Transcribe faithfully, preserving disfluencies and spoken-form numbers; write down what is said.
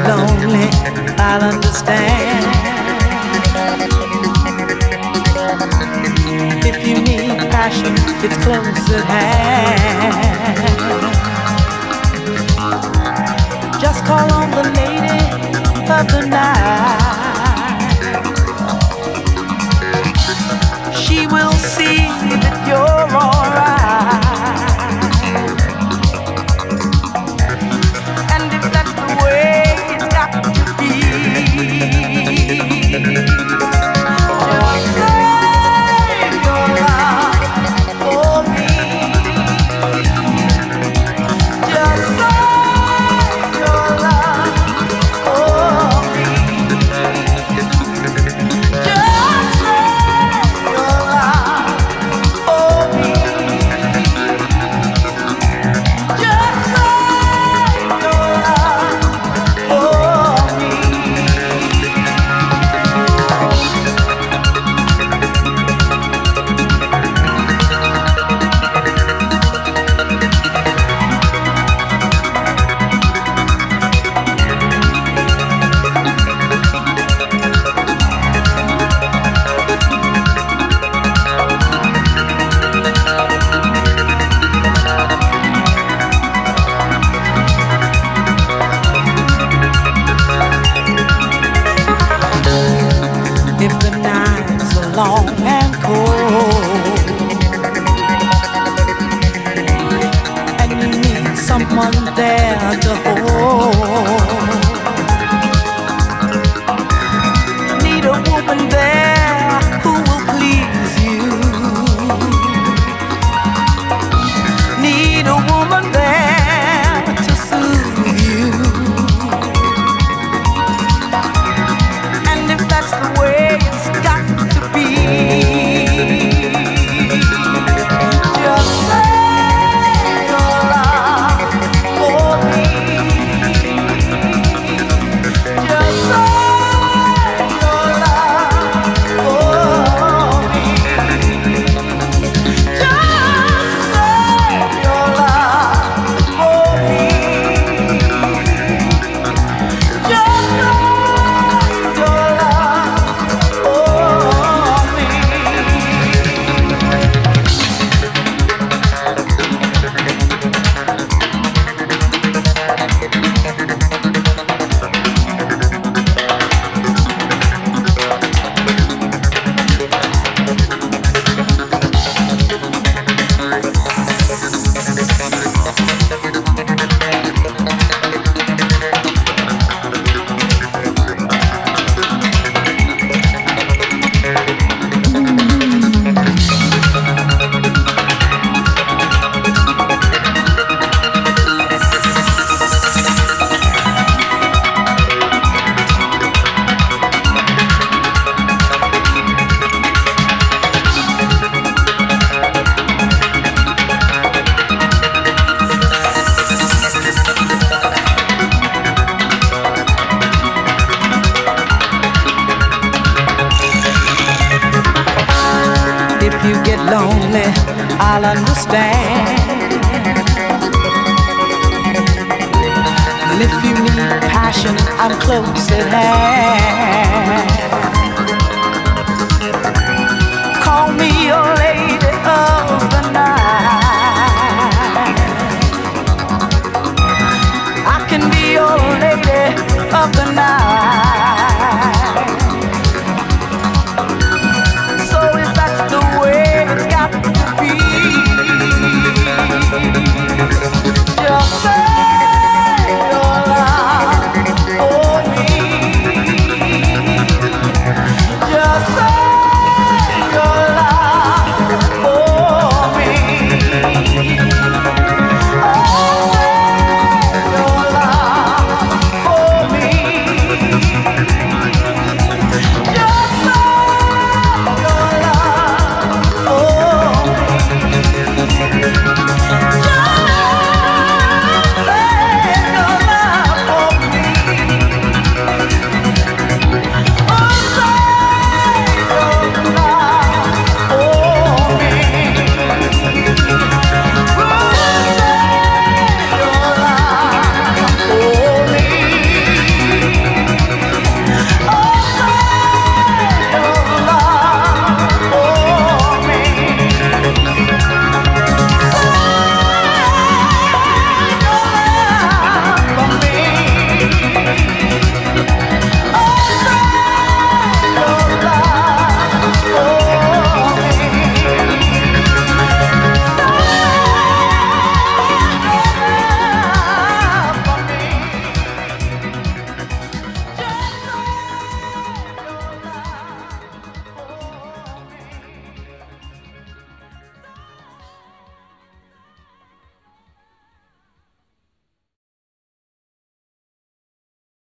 lonely, I'll understand. If you need passion, it's close at hand. Just call on the lady of the night. She will see that you're alright. And if that's the way it's got to be, just save your life for me. Just save your life for me. Just save your life for me. Just save your life for me. If the nights are long and cold, and you need someone there to hold, need a woman there who will please you, need a woman there to soothe you. And if that's the way it's got to be, just save your life for me. Just save your life for me. Just save your life for me. Just save your life for me. If you get lonely, I'll understand. And if you need passion, I'm close at hand.